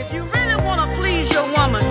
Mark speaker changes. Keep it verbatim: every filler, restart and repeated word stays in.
Speaker 1: If you really want to please your woman,